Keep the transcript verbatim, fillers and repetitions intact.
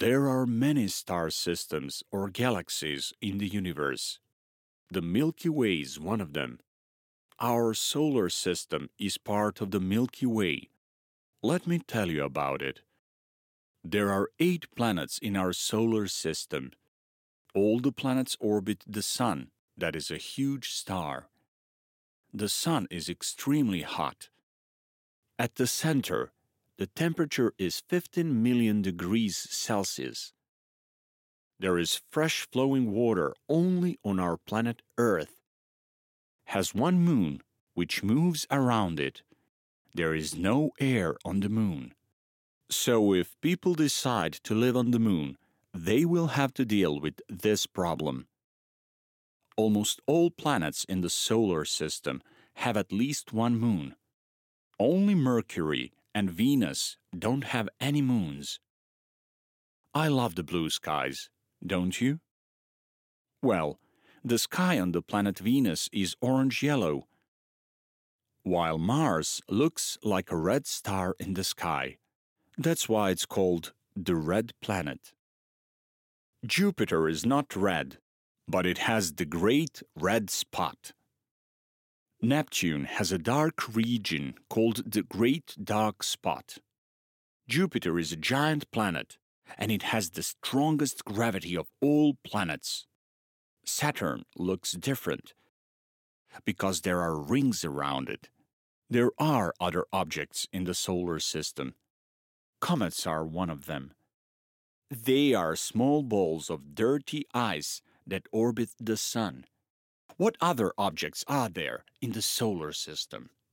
There are many star systems or galaxies in the universe. The Milky Way is one of them. Our solar system is part of the Milky Way. Let me tell you about it. There are eight planets in our solar system. All the planets orbit the Sun, that is a huge star. The Sun is extremely hot. At the center, the temperature is fifteen million degrees Celsius. There is fresh flowing water only on our planet Earth. Has one moon, which moves around it. There is no air on the moon. So if people decide to live on the moon, they will have to deal with this problem. Almost all planets in the solar system have at least one moon. Only Mercury and Venus don't have any moons. I love the blue skies, don't you? Well, the sky on the planet Venus is orange-yellow, while Mars looks like a red star in the sky. That's why it's called the red planet. Jupiter is not red, but it has the great red spot. Neptune has a dark region called the Great Dark Spot. Jupiter is a giant planet, and it has the strongest gravity of all planets. Saturn looks different because there are rings around it. There are other objects in the solar system. Comets are one of them. They are small balls of dirty ice that orbit the Sun. What other objects are there in the solar system?